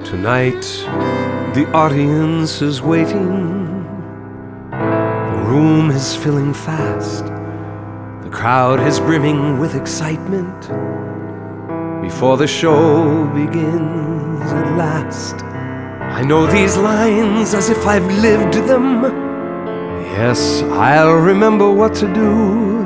Tonight, the audience is waiting. The room is filling fast. The crowd is brimming with excitement. Before the show begins at last, I know these lines as if I've lived them. Yes, I'll remember what to do